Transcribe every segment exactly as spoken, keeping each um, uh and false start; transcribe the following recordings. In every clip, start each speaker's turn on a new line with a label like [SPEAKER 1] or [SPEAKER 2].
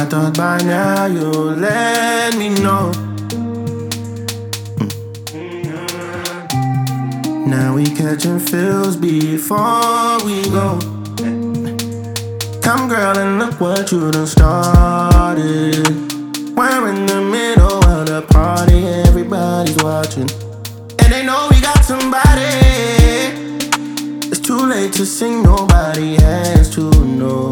[SPEAKER 1] I thought by now you'd let me know. Now we catching feels before we go. Come girl and look what you done started. We're in the middle of the party, everybody's watching, and they know we got somebody. It's too late to sing, nobody has to know.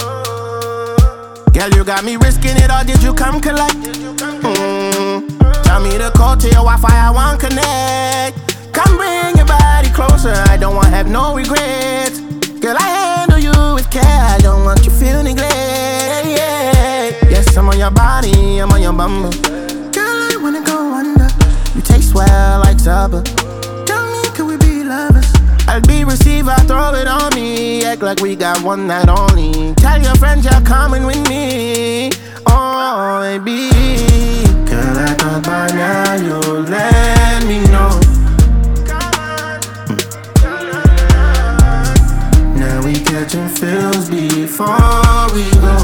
[SPEAKER 1] Girl, you got me risking it, or did you come collect? Mm. Tell me the code to your Wi-Fi, I want connect. Come bring your body closer, I don't want have no regrets. Girl, I handle you with care, I don't want you feel neglect. Yes, I'm on your body, I'm on your bumper. Girl, I wanna go under. You taste well like supper. Tell me, could we be lovers? I'll be receiver, throw it on me. Act like we got one night only. Tell your friends you're coming with me. Oh, baby. Girl, I thought by now you'd let me know. Catching feels before we go.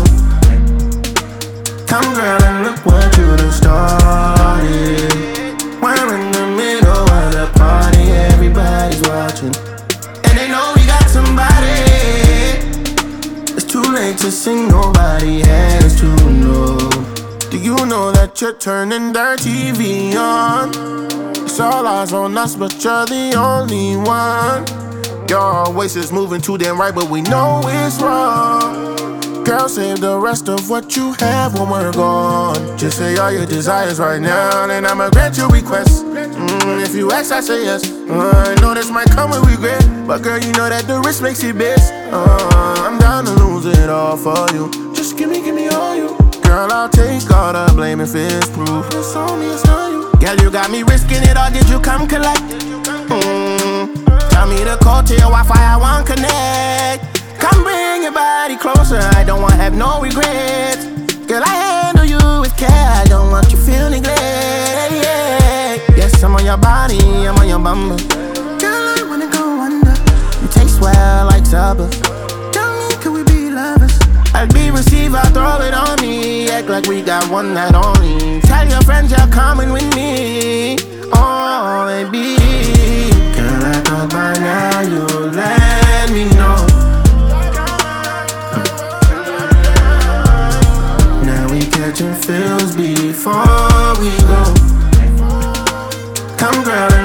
[SPEAKER 1] Come girl and look what you done started. We're in the middle of the party, everybody's watching, and they know we got somebody. It's too late to sing, nobody has to know. Do you know that you're turning their T V on? It's all eyes on us, but you're the only one. Your waist is moving too damn right, but we know it's wrong. Girl, save the rest of what you have when we're gone. Just say all your desires right now, and I'ma grant your request. Mm, if you ask, I say yes. uh, I know this might come with regret, but girl, you know that the risk makes it best. uh, I'm down to lose it all for you. Just give me, give me all you. Girl, I'll take all the blame if it's proof. It's on me, it's not you. Girl, you got me risking it, or did you come collect? Mm. Tell me the code to your Wi-Fi, I want connect. Come bring your body closer, I don't want have no regrets. Girl, I handle you with care, I don't want you feel neglect. Yes, I'm on your body, I'm on your bumper. Girl, I wanna go under. You taste well like supper. Tell me, could we be lovers? I'll be receiver, throw it on me. Act like we got one night only. Tell your friends you're coming with me. Oh, baby. Girl, I thought by now you'd let me know. Now we catching feels before we go. Come girl